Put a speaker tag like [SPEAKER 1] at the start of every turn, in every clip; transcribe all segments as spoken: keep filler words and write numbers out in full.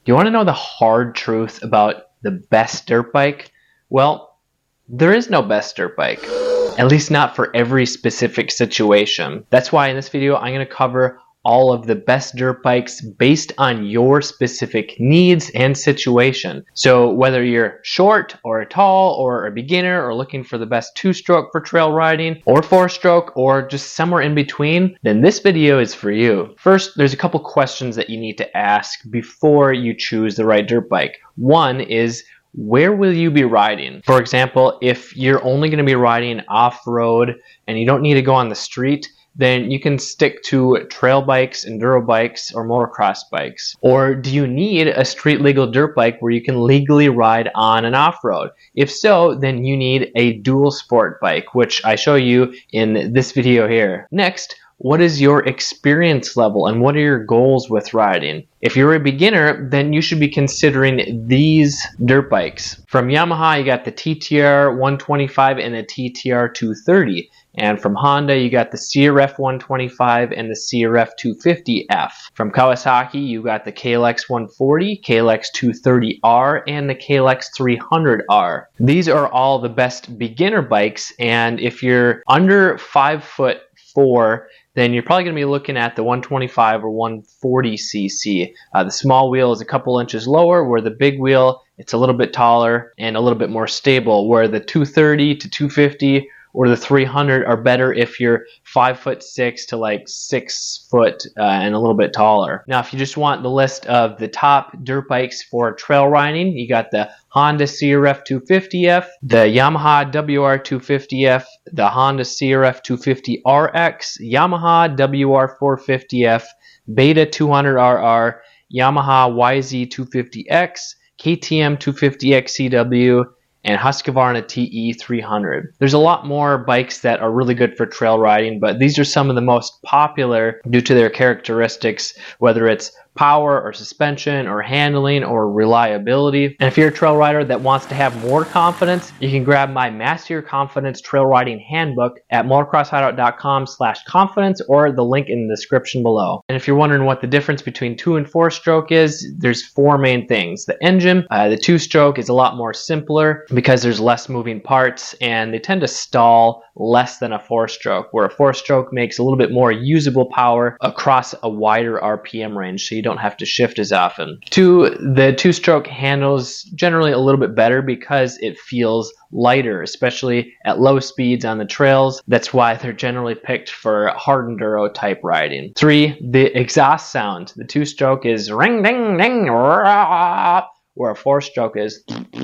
[SPEAKER 1] Do you want to know the hard truth about the best dirt bike? Well, there is no best dirt bike, at least not for every specific situation. That's why in this video I'm going to cover all of the best dirt bikes based on your specific needs and situation. So whether you're short or tall or a beginner or looking for the best two-stroke for trail riding or four-stroke or just somewhere in between, then this video is for you. First, there's a couple questions that you need to ask before you choose the right dirt bike. One is, where will you be riding? For example, if you're only going to be riding off-road and you don't need to go on the street, then you can stick to trail bikes, enduro bikes, or motocross bikes. Or do you need a street legal dirt bike where you can legally ride on and off-road? If so, then you need a dual sport bike, which I show you in this video here. Next, what is your experience level and what are your goals with riding? If you're a beginner, then you should be considering these dirt bikes. From Yamaha, you got the T T R one twenty-five and the T T R two thirty. And from Honda, you got the C R F one twenty-five and the C R F two fifty F. From Kawasaki, you got the K L X one forty, K L X two thirty R, and the K L X three hundred R. These are all the best beginner bikes, and if you're under five foot four, then you're probably going to be looking at the one twenty-five or one forty c c. Uh, the small wheel is a couple inches lower, where the big wheel, it's a little bit taller and a little bit more stable, where the two thirty to two fifty or the three hundred are better if you're five foot six to like six foot uh, and a little bit taller. Now, if you just want the list of the top dirt bikes for trail riding, you got the Honda C R F two fifty F, the Yamaha W R two fifty F, the Honda C R F two fifty R X, Yamaha W R four fifty F, Beta two hundred R R, Yamaha Y Z two fifty X, K T M two fifty X C W, and Husqvarna T E three hundred. There's a lot more bikes that are really good for trail riding, but these are some of the most popular due to their characteristics, whether it's power or suspension or handling or reliability. And if you're a trail rider that wants to have more confidence, you can grab my Master Your Confidence Trail Riding Handbook at motocross hideout dot com slash confidence or the link in the description below. And if you're wondering what the difference between two and four stroke is, there's four main things. The engine, uh, the two stroke is a lot more simpler because there's less moving parts and they tend to stall less than a four stroke, where a four stroke makes a little bit more usable power across a wider R P M range, so you don't have to shift as often. Two, the two stroke handles generally a little bit better because it feels lighter, especially at low speeds on the trails. That's why they're generally picked for hard enduro type riding. Three, the exhaust sound. The two stroke is ring ding ding, rah, where a four stroke is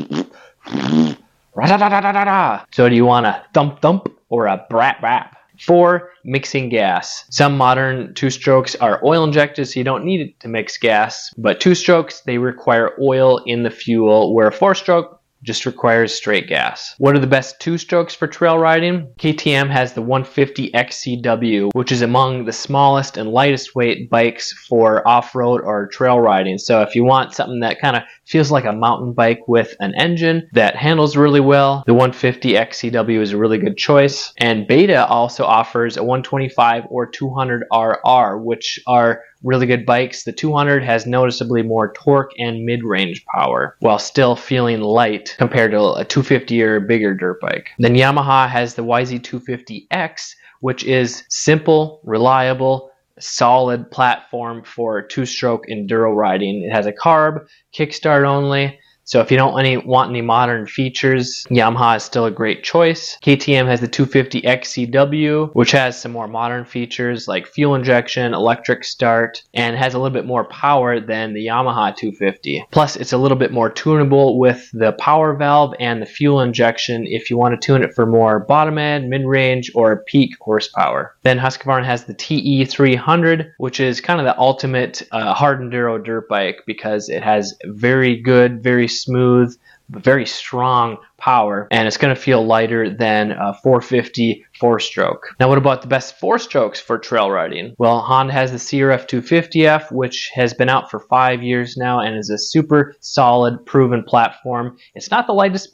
[SPEAKER 1] so do you want a thump thump or a brap brap? Four, mixing gas. Some modern two-strokes are oil injected, so you don't need it to mix gas, but two-strokes, they require oil in the fuel, where a four-stroke just requires straight gas. What are the best two strokes for trail riding? K T M has the one fifty X C W, which is among the smallest and lightest weight bikes for off-road or trail riding. So if you want something that kind of feels like a mountain bike with an engine that handles really well, the one fifty X C W is a really good choice. And Beta also offers a one twenty-five or two hundred R R, which are really good bikes. The two hundred has noticeably more torque and mid-range power while still feeling light compared to a two fifty or bigger dirt bike. Then Yamaha has the Y Z two fifty X, which is simple, reliable, solid platform for two-stroke enduro riding. It has a carb, kickstart only. So if you don't any, want any modern features, Yamaha is still a great choice. K T M has the two fifty X C W, which has some more modern features like fuel injection, electric start, and has a little bit more power than the Yamaha two fifty. Plus, it's a little bit more tunable with the power valve and the fuel injection if you want to tune it for more bottom end, mid-range, or peak horsepower. Then Husqvarna has the T E three hundred, which is kind of the ultimate uh, hard enduro dirt bike because it has very good, very smooth, but very strong power, and it's going to feel lighter than a four fifty four-stroke. Now, what about the best four-strokes for trail riding? Well, Honda has the C R F two fifty F, which has been out for five years now and is a super solid, proven platform. It's not the lightest bike,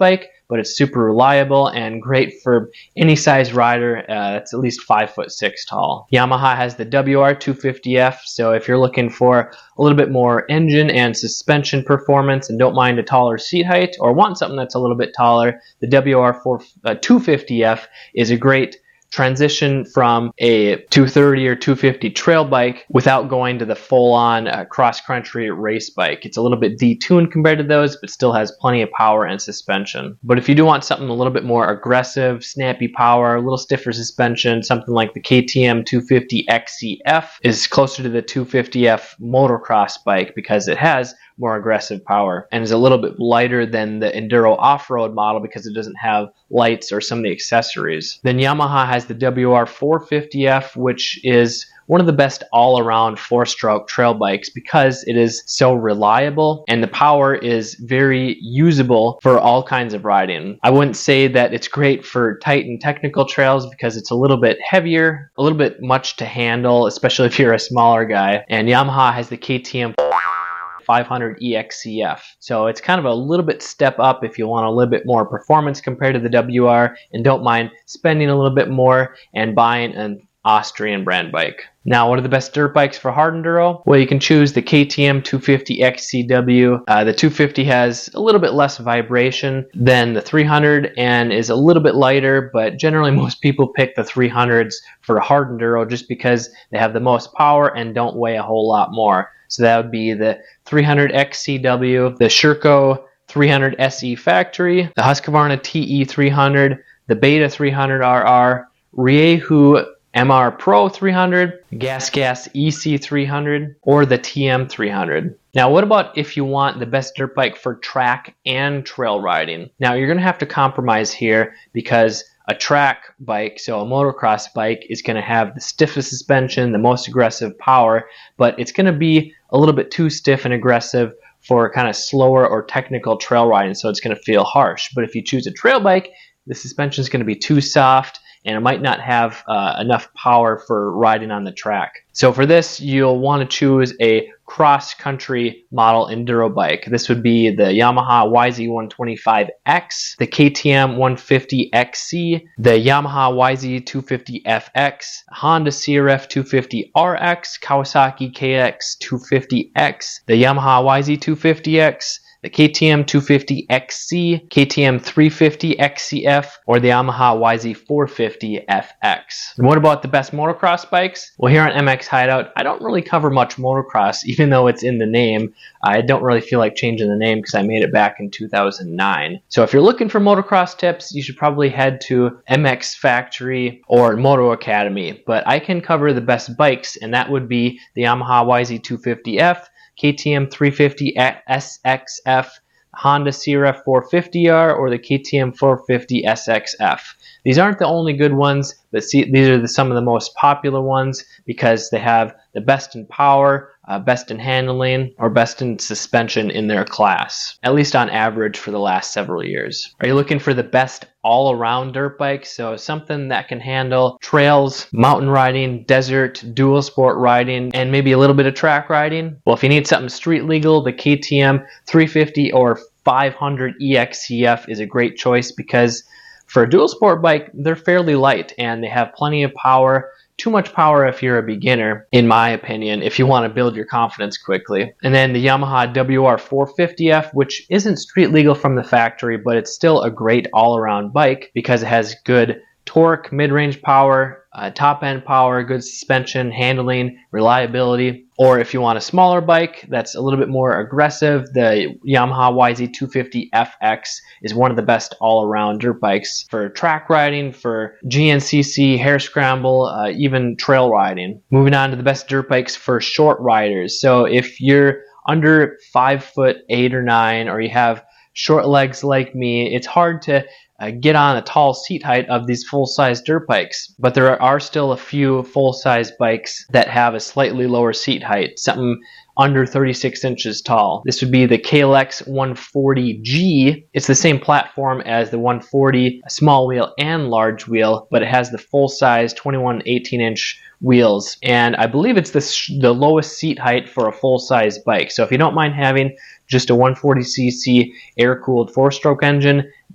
[SPEAKER 1] but it's super reliable and great for any size rider uh, that's at least five foot six tall. Yamaha has the W R two fifty F, so if you're looking for a little bit more engine and suspension performance and don't mind a taller seat height or want something that's a little bit taller, the W R two fifty F is a great transition from a two thirty or two fifty trail bike without going to the full-on uh, cross-country race bike. It's a little bit detuned compared to those, but still has plenty of power and suspension. But if you do want something a little bit more aggressive, snappy power, a little stiffer suspension, something like the K T M two fifty X C F is closer to the two fifty F motocross bike because it has more aggressive power and is a little bit lighter than the Enduro off-road model because it doesn't have lights or some of the accessories. Then Yamaha has the W R four fifty F, which is one of the best all-around four-stroke trail bikes because it is so reliable and the power is very usable for all kinds of riding. I wouldn't say that it's great for tight and technical trails because it's a little bit heavier, a little bit much to handle, especially if you're a smaller guy. And Yamaha has the K T M five hundred E X C F. So it's kind of a little bit step up if you want a little bit more performance compared to the W R and don't mind spending a little bit more and buying an Austrian brand bike. Now, what are the best dirt bikes for hard enduro? Well, you can choose the K T M two fifty X C W. Uh, the two fifty has a little bit less vibration than the three hundred and is a little bit lighter, but generally most people pick the three hundreds for hard enduro just because they have the most power and don't weigh a whole lot more. So that would be the three hundred X C W, the Sherco three hundred S E Factory, the Husqvarna T E three hundred, the Beta three hundred R R, Riehu M R Pro three hundred, Gas Gas E C three hundred, or the T M three hundred. Now, what about if you want the best dirt bike for track and trail riding? Now, you're going to have to compromise here because a track bike, so a motocross bike, is going to have the stiffest suspension, the most aggressive power, but it's going to be a little bit too stiff and aggressive for kind of slower or technical trail riding, so it's going to feel harsh. But if you choose a trail bike, the suspension is going to be too soft and it might not have uh, enough power for riding on the track. So for this, you'll want to choose a cross-country model enduro bike. This would be the Yamaha Y Z one twenty-five X, the K T M one fifty X C, the Yamaha Y Z two fifty F X, Honda C R F two fifty R X, Kawasaki K X two fifty X, the Yamaha Y Z two fifty X, the K T M two fifty X C, K T M three fifty X C F, or the Yamaha Y Z four fifty F X. And what about the best motocross bikes? Well, here on M X Hideout, I don't really cover much motocross, even though it's in the name. I don't really feel like changing the name because I made it back in two thousand nine. So if you're looking for motocross tips, you should probably head to M X Factory or Moto Academy. But I can cover the best bikes, and that would be the Yamaha Y Z two fifty F, K T M three fifty S X F, Honda C R F four fifty R, or the K T M four fifty S X F. These aren't the only good ones, but see, these are the, some of the most popular ones because they have the best in power, uh, best in handling, or best in suspension in their class, at least on average for the last several years. Are you looking for the best all-around dirt bike? So something that can handle trails, mountain riding, desert, dual sport riding, and maybe a little bit of track riding? Well, if you need something street legal, the K T M three fifty or five hundred E X C F is a great choice because for a dual sport bike, they're fairly light and they have plenty of power. Too much power if you're a beginner, in my opinion, if you want to build your confidence quickly. And then the Yamaha W R four fifty F, which isn't street legal from the factory, but it's still a great all-around bike because it has good torque, mid-range power, uh, top-end power, good suspension, handling, reliability. Or if you want a smaller bike that's a little bit more aggressive, the Yamaha Y Z two fifty F X is one of the best all-around dirt bikes for track riding, for G N C C, hare scramble, uh, even trail riding. Moving on to the best dirt bikes for short riders. So if you're under five foot eight or nine, or you have short legs like me, it's hard to Uh, get on a tall seat height of these full-size dirt bikes, but there are still a few full-size bikes that have a slightly lower seat height, something under thirty-six inches tall. This would be the K L X one forty G. It's the same platform as the one forty, small wheel and large wheel, but it has the full-size twenty-one eighteen inch wheels, and I believe it's the, the lowest seat height for a full-size bike. So if you don't mind having just a one forty c c air-cooled four-stroke engine,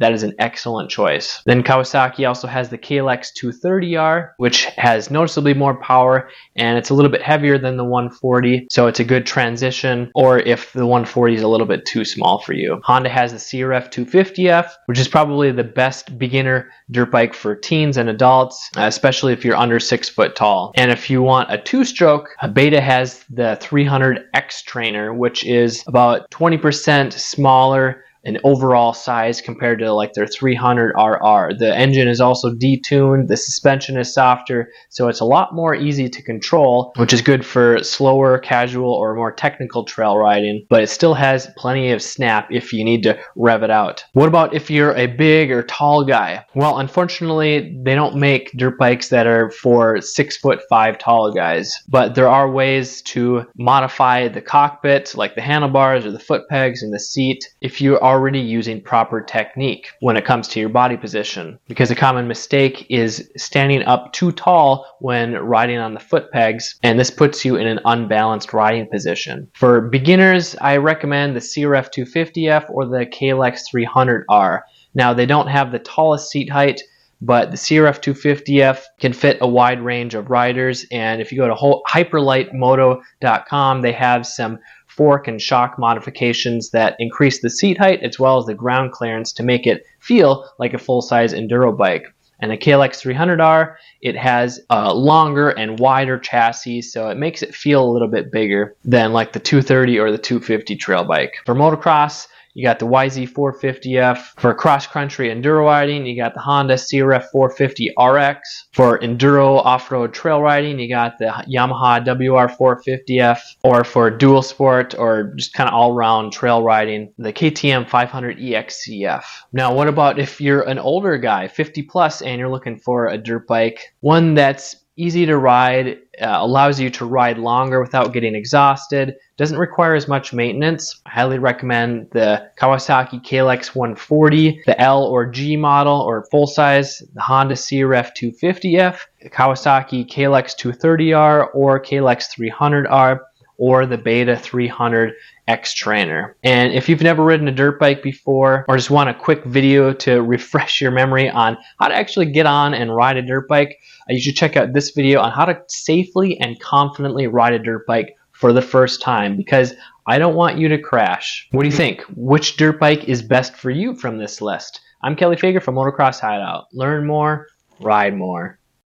[SPEAKER 1] that is an excellent choice. Then Kawasaki also has the K L X two thirty R, which has noticeably more power, and it's a little bit heavier than the one forty, so it's a good transition, or if the one forty is a little bit too small for you. Honda has the C R F two fifty F, which is probably the best beginner dirt bike for teens and adults, especially if you're under six foot tall. And if you want a two-stroke, Beta has the three hundred X Trainer, which is about twenty percent smaller in overall size compared to like their three hundred R R. The engine is also detuned, the suspension is softer, so it's a lot more easy to control, which is good for slower, casual, or more technical trail riding, but it still has plenty of snap if you need to rev it out. What about if you're a big or tall guy? Well, unfortunately, they don't make dirt bikes that are for six foot five tall guys, but there are ways to modify the cockpit, like the handlebars or the foot pegs and the seat, if you are already using proper technique when it comes to your body position, because a common mistake is standing up too tall when riding on the foot pegs, and this puts you in an unbalanced riding position. For beginners, I recommend the C R F two fifty F or the K L X three hundred R. Now, they don't have the tallest seat height, but the C R F two fifty F can fit a wide range of riders, and if you go to hyperlight moto dot com, they have some fork and shock modifications that increase the seat height as well as the ground clearance to make it feel like a full-size enduro bike. And the K L X three hundred R, it has a longer and wider chassis, so it makes it feel a little bit bigger than like the two thirty or the two fifty trail bike. For motocross, you got the Y Z four fifty F. For cross-country enduro riding, you got the Honda C R F four fifty R X. For enduro off-road trail riding, you got the Yamaha W R four fifty F. Or for dual sport or just kind of all-round trail riding, the K T M five hundred E X C F. Now, what about if you're an older guy, fifty plus, and you're looking for a dirt bike, one that's easy to ride, uh, allows you to ride longer without getting exhausted, doesn't require as much maintenance? I highly recommend the Kawasaki K L X one forty, the L or G model or full size, the Honda C R F two fifty F, the Kawasaki K L X two thirty R or K L X three hundred R, or the Beta three hundred X Trainer. And if you've never ridden a dirt bike before, or just want a quick video to refresh your memory on how to actually get on and ride a dirt bike, you should check out this video on how to safely and confidently ride a dirt bike for the first time, because I don't want you to crash. What do you think? Which dirt bike is best for you from this list? I'm Kelly Fager from Motocross Hideout. Learn more, ride more.